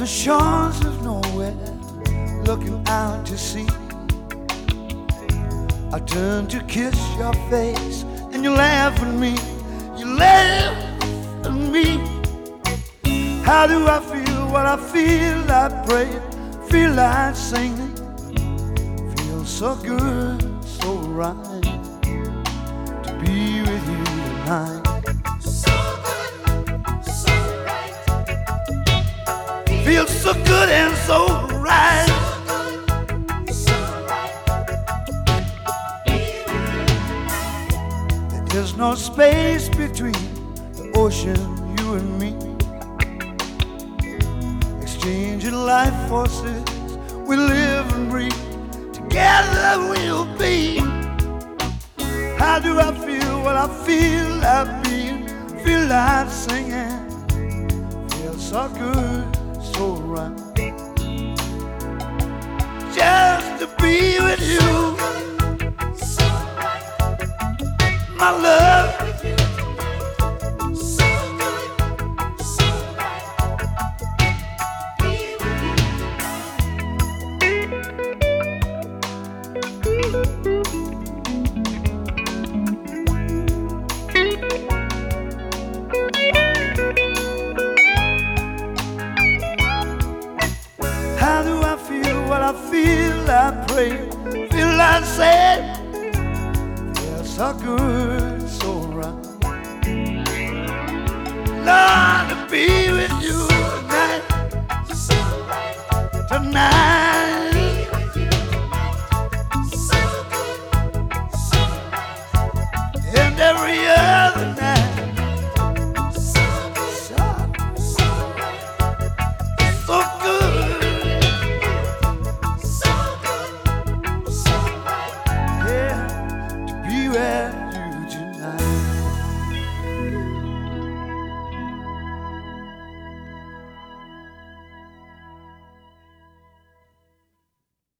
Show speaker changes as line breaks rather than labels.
shores of nowhere, looking out to sea. I turn to kiss your face, and you laugh at me. You laugh at me. How do I feel? What I feel, I pray, feel like singing. Feel so good, so right to be with you tonight.
So good, so right.
Feels so good and so right.
So good, so right. Be with you tonight.
There's no space between the ocean, you and me. Exchanging life forces, we live and breathe. Together we'll be. How do I feel? What I feel, I feel like singing. Feel so good, so right. Just to be with you,
So right.
my love.
With you tonight. So good, so right. Be with you
How do I feel? What I feel, I pray, feel like saying, feel so good, so right. Lord, to be with you.